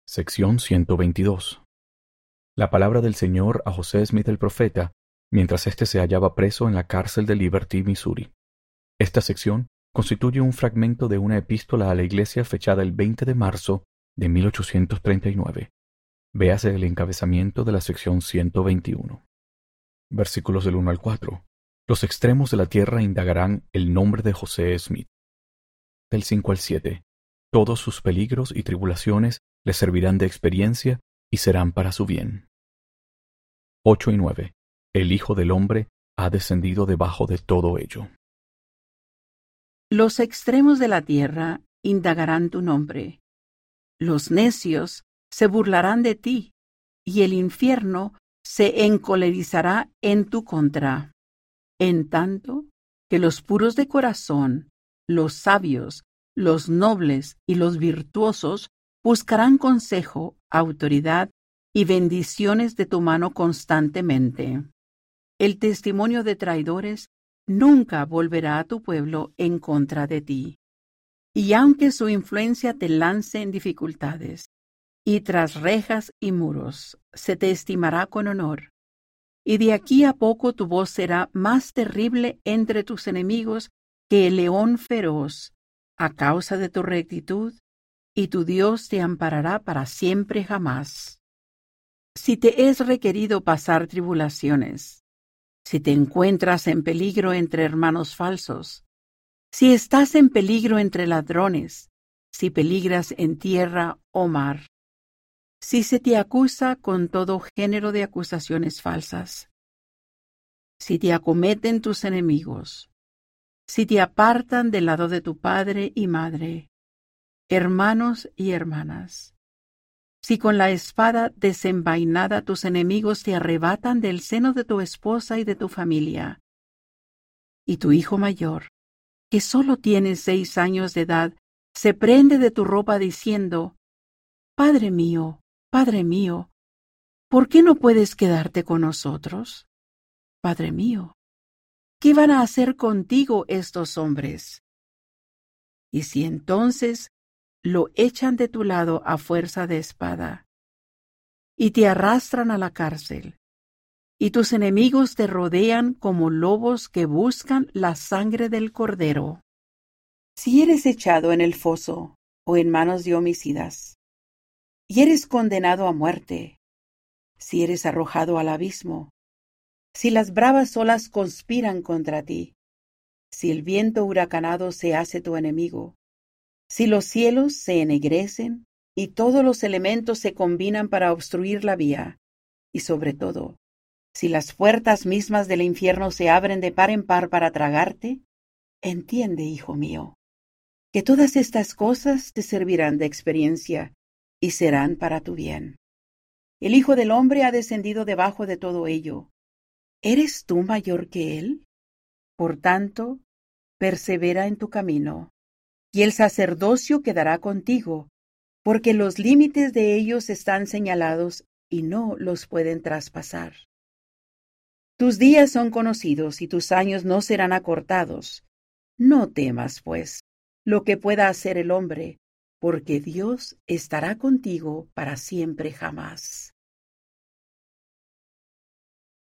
Sección 122. La palabra del Señor a José Smith el profeta, mientras éste se hallaba preso en la cárcel de Liberty, Missouri. Esta sección constituye un fragmento de una epístola a la iglesia fechada el 20 de marzo de 1839. Véase el encabezamiento de la sección 121. Versículos del 1 al 4. Los extremos de la tierra indagarán el nombre de José Smith. Del 5 al 7. Todos sus peligros y tribulaciones le servirán de experiencia y serán para su bien. 8 y 9. El Hijo del Hombre ha descendido debajo de todo ello. Los extremos de la tierra indagarán tu nombre. Los necios se burlarán de ti, y el infierno se encolerizará en tu contra. En tanto que los puros de corazón, los sabios, los nobles y los virtuosos buscarán consejo, autoridad y bendiciones de tu mano constantemente. El testimonio de traidores nunca volverá a tu pueblo en contra de ti. Y aunque su influencia te lance en dificultades, y tras rejas y muros, se te estimará con honor. Y de aquí a poco tu voz será más terrible entre tus enemigos que el león feroz, a causa de tu rectitud, y tu Dios te amparará para siempre jamás. Si te es requerido pasar tribulaciones, si te encuentras en peligro entre hermanos falsos, si estás en peligro entre ladrones, si peligras en tierra o mar, si se te acusa con todo género de acusaciones falsas, si te acometen tus enemigos, si te apartan del lado de tu padre y madre, hermanos y hermanas, si con la espada desenvainada tus enemigos te arrebatan del seno de tu esposa y de tu familia, y tu hijo mayor, que solo tiene 6 años de edad, se prende de tu ropa diciendo: Padre mío, ¿por qué no puedes quedarte con nosotros? Padre mío, ¿qué van a hacer contigo estos hombres? Y si entonces lo echan de tu lado a fuerza de espada, y te arrastran a la cárcel, y tus enemigos te rodean como lobos que buscan la sangre del cordero. Si eres echado en el foso o en manos de homicidas, y eres condenado a muerte, si eres arrojado al abismo, si las bravas olas conspiran contra ti, si el viento huracanado se hace tu enemigo, si los cielos se ennegrecen y todos los elementos se combinan para obstruir la vía, y sobre todo, si las puertas mismas del infierno se abren de par en par para tragarte, entiende, hijo mío, que todas estas cosas te servirán de experiencia y serán para tu bien. El Hijo del Hombre ha descendido debajo de todo ello. ¿Eres tú mayor que Él? Por tanto, persevera en tu camino, y el sacerdocio quedará contigo, porque los límites de ellos están señalados y no los pueden traspasar. Tus días son conocidos y tus años no serán acortados. No temas, pues, lo que pueda hacer el hombre, porque Dios estará contigo para siempre jamás.